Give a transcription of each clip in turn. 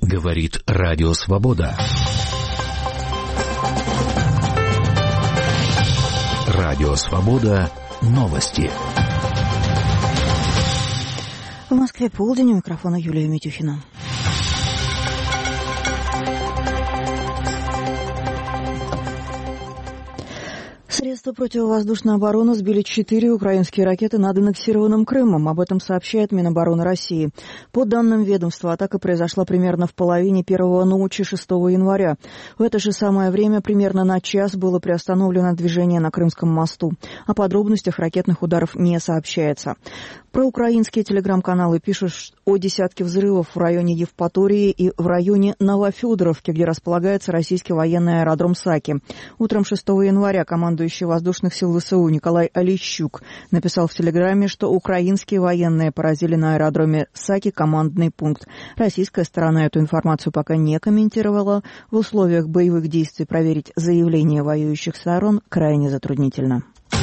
Говорит Радио Свобода. Радио Свобода. Новости. В Москве полдень, у микрофона Юлия Митюхина. Средства противовоздушной обороны сбили 4 украинские ракеты над аннексированным Крымом. Об этом сообщает Минобороны России. По данным ведомства, атака произошла примерно в половине первого ночи 6 января. В это же самое время примерно на час было приостановлено движение на Крымском мосту. О подробностях ракетных ударов не сообщается. Проукраинские телеграм-каналы пишут о десятке взрывов в районе Евпатории и в районе Новофедоровки, где располагается российский военный аэродром Саки. Утром 6 января командующий воздушных сил ВСУ Николай Олещук написал в телеграме, что украинские военные поразили на аэродроме Саки командный пункт. Российская сторона эту информацию пока не комментировала. В условиях боевых действий проверить заявления воюющих сторон крайне затруднительно.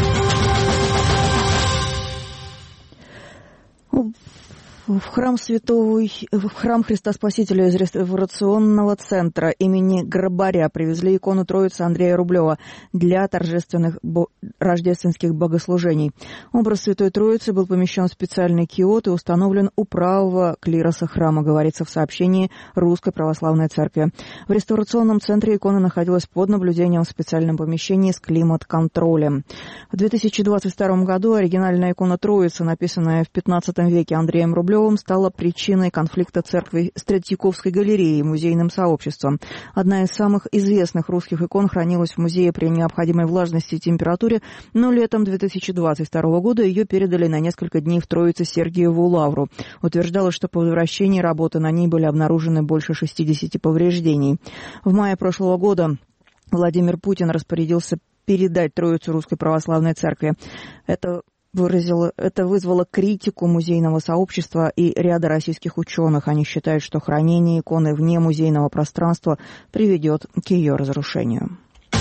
В храм Христа Спасителя из реставрационного центра имени Грабаря привезли икону Троицы Андрея Рублева для торжественных рождественских богослужений. Образ Святой Троицы был помещен в специальный киот и установлен у правого клироса храма, говорится в сообщении Русской Православной Церкви. В реставрационном центре икона находилась под наблюдением в специальном помещении с климат-контролем. В 2022 году оригинальная икона Троицы, написанная в XV веке Андреем Рублевым, стала причиной конфликта церкви с Третьяковской галереей и музейным сообществом. Одна из самых известных русских икон хранилась в музее при необходимой влажности и температуре, но летом 2022 года ее передали на несколько дней в Троице-Сергиеву лавру. Утверждалось, что по возвращении работы на ней были обнаружены больше 60 повреждений. В мае прошлого года Владимир Путин распорядился передать Троицу Русской Православной Церкви. Это вызвало критику музейного сообщества и ряда российских ученых. Они считают, что хранение иконы вне музейного пространства приведет к ее разрушению.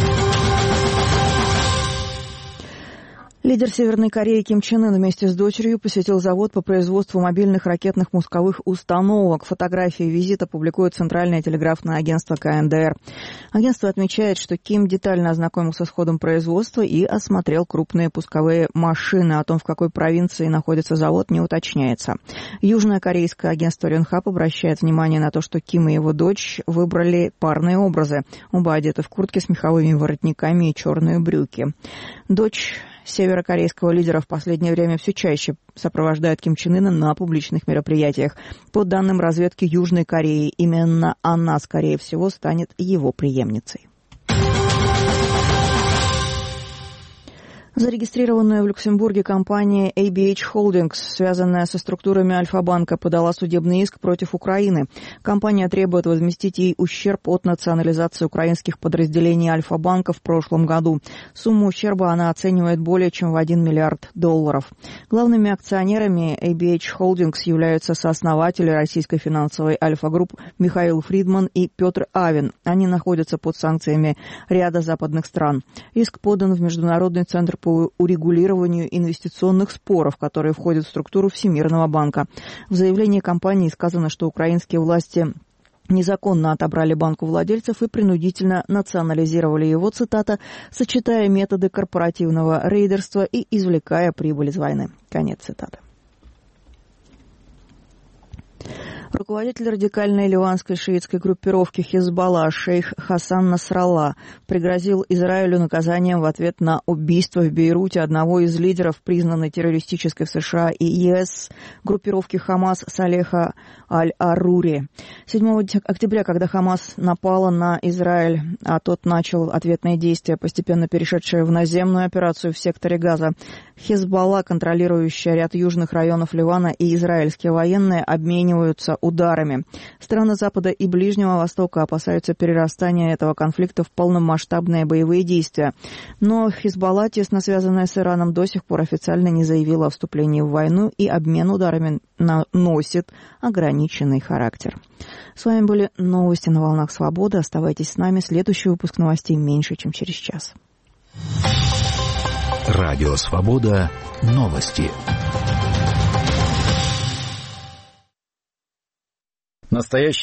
Лидер Северной Кореи Ким Чен Ын вместе с дочерью посетил завод по производству мобильных ракетных пусковых установок. Фотографии визита публикует Центральное телеграфное агентство КНДР. Агентство отмечает, что Ким детально ознакомился с ходом производства и осмотрел крупные пусковые машины. О том, в какой провинции находится завод, не уточняется. Южное корейское агентство Рёнхап обращает внимание на то, что Ким и его дочь выбрали парные образы. Оба одеты в куртки с меховыми воротниками и черные брюки. Дочь северокорейского лидера в последнее время все чаще сопровождает Ким Чен Ына на публичных мероприятиях. По данным разведки Южной Кореи, именно она, скорее всего, станет его преемницей. Зарегистрированная в Люксембурге компания ABH Holdings, связанная со структурами Альфа-банка, подала судебный иск против Украины. Компания требует возместить ей ущерб от национализации украинских подразделений Альфа-банка в прошлом году. Сумму ущерба она оценивает более чем в $1 миллиард. Главными акционерами ABH Holdings являются сооснователи российской финансовой Альфа-групп Михаил Фридман и Петр Авен. Они находятся под санкциями ряда западных стран. Иск подан в Международный центр по урегулированию инвестиционных споров, которые входят в структуру Всемирного банка. В заявлении компании сказано, что украинские власти незаконно отобрали банк у владельцев и принудительно национализировали его, цитата, сочетая методы корпоративного рейдерства и извлекая прибыль из войны. Конец цитаты. Руководитель радикальной ливанской шиитской группировки Хизбалла шейх Хасан Насралла пригрозил Израилю наказанием в ответ на убийство в Бейруте одного из лидеров, признанной террористической в США и ЕС группировки Хамас Салеха Аль-Арури. 7 октября, когда Хамас напала на Израиль, а тот начал ответные действия, постепенно перешедшие в наземную операцию в секторе Газа, Хизбалла, контролирующая ряд южных районов Ливана, и израильские военные обмениваются ударами. Страны Запада и Ближнего Востока опасаются перерастания этого конфликта в полномасштабные боевые действия. Но Хизбалла, тесно связанная с Ираном, до сих пор официально не заявила о вступлении в войну, и обмен ударами носит ограниченный характер. С вами были новости на волнах Свободы. Оставайтесь с нами. Следующий выпуск новостей меньше, чем через час. Радио Свобода. Новости. Настоящий